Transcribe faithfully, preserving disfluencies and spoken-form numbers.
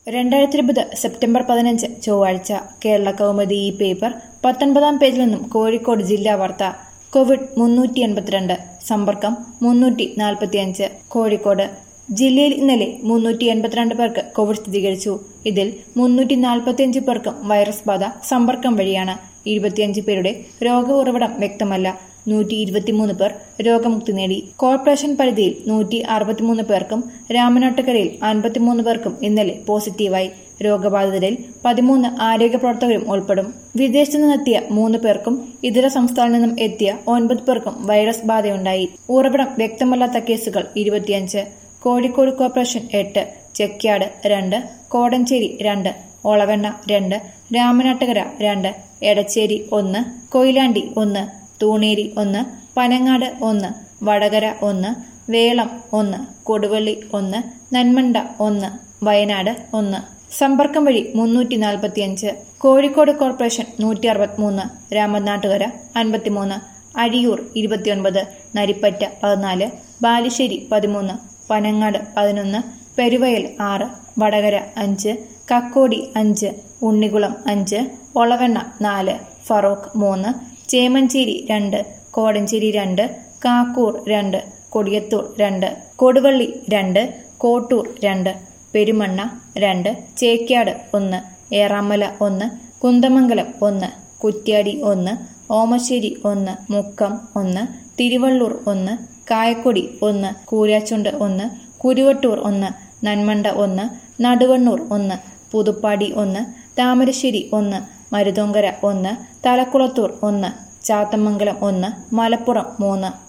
രണ്ടായിരത്തി ഇരുപത് സെപ്റ്റംബർ പതിനഞ്ച് ചൊവ്വാഴ്ച കേരള കൗമുദി ഈ പേപ്പർ പത്തൊൻപതാം പേജിൽ നിന്നും കോഴിക്കോട് ജില്ലാ വാർത്ത. കോവിഡ് മുന്നൂറ്റി എൺപത്തിരണ്ട്, സമ്പർക്കം മുന്നൂറ്റി നാൽപ്പത്തിയഞ്ച്. കോഴിക്കോട് ജില്ലയിൽ ഇന്നലെ മുന്നൂറ്റി എൺപത്തിരണ്ട് പേർക്ക് കോവിഡ് സ്ഥിരീകരിച്ചു. ഇതിൽ മുന്നൂറ്റി നാൽപ്പത്തിയഞ്ച് പേർക്കും വൈറസ് ബാധ സമ്പർക്കം വഴിയാണ്. ഇരുപത്തിയഞ്ച് പേരുടെ രോഗ ഉറവിടം വ്യക്തമല്ല. നൂറ്റി ഇരുപത്തിമൂന്ന് പേർ രോഗമുക്തി നേടി. കോർപ്പറേഷൻ പരിധിയിൽ നൂറ്റി അറുപത്തിമൂന്ന് പേർക്കും രാമനാട്ടുകരയിൽ അൻപത്തിമൂന്ന് പേർക്കും ഇന്നലെ പോസിറ്റീവായി. രോഗബാധിതരിൽ പതിമൂന്ന് ആരോഗ്യ പ്രവർത്തകരും ഉൾപ്പെടും. വിദേശത്തു നിന്നെത്തിയ മൂന്ന് പേർക്കും ഇതര സംസ്ഥാനങ്ങളിൽ നിന്നും എത്തിയ ഒൻപത് പേർക്കും വൈറസ് ബാധയുണ്ടായി. ഉറവിടം വ്യക്തമല്ലാത്ത കേസുകൾ ഇരുപത്തിയഞ്ച്. കോഴിക്കോട് കോർപ്പറേഷൻ എട്ട്, ചെക്യാട് രണ്ട്, കോടഞ്ചേരി രണ്ട്, ഒളവെണ്ണ രണ്ട്, രാമനാട്ടുകര രണ്ട്, എടച്ചേരി ഒന്ന്, കൊയിലാണ്ടി ഒന്ന്, തൂണേരി ഒന്ന്, പനങ്ങാട് ഒന്ന്, വടകര ഒന്ന്, വേളം ഒന്ന്, കൊടുവള്ളി ഒന്ന്, നന്മണ്ട ഒന്ന്, വയനാട് ഒന്ന്. സമ്പർക്കം വഴി മുന്നൂറ്റി നാൽപ്പത്തിയഞ്ച്. കോഴിക്കോട് കോർപ്പറേഷൻ നൂറ്റി അറുപത്തിമൂന്ന്, രാമനാട്ടുകര അൻപത്തിമൂന്ന്, അഴിയൂർ ഇരുപത്തിയൊൻപത്, നരിപ്പറ്റ പതിനാല്, ബാലുശ്ശേരി പതിമൂന്ന്, പനങ്ങാട് പതിനൊന്ന്, പെരുവയൽ ആറ്, വടകര അഞ്ച്, കക്കോടി അഞ്ച്, ഉണ്ണികുളം അഞ്ച്, ഒളവെണ്ണ നാല്, ഫറോക്ക് മൂന്ന്, ചേമഞ്ചേരി രണ്ട്, കോടഞ്ചേരി രണ്ട്, കാക്കൂർ രണ്ട്, കൊടിയത്തൂർ രണ്ട്, കൊടുവള്ളി രണ്ട്, കോട്ടൂർ രണ്ട്, പെരുമണ്ണ രണ്ട്, ചേക്യാട് ഒന്ന്, ഏറാമല ഒന്ന്, കുന്ദമംഗലം ഒന്ന്, കുറ്റ്യാടി ഒന്ന്, ഓമശ്ശേരി ഒന്ന്, മുക്കം ഒന്ന്, തിരുവള്ളൂർ ഒന്ന്, കായക്കൊടി ഒന്ന്, കൂരാച്ചുണ്ട് ഒന്ന്, കുരുവട്ടൂർ ഒന്ന്, നന്മണ്ട ഒന്ന്, നടുവണ്ണൂർ ഒന്ന്, പുതുപ്പാടി ഒന്ന്, താമരശ്ശേരി ഒന്ന്, മരുതോങ്കര ഒന്ന്, തലക്കുളത്തൂർ ഒന്ന്, ചാത്തമംഗലം ഒന്ന്, മലപ്പുറം മൂന്ന്.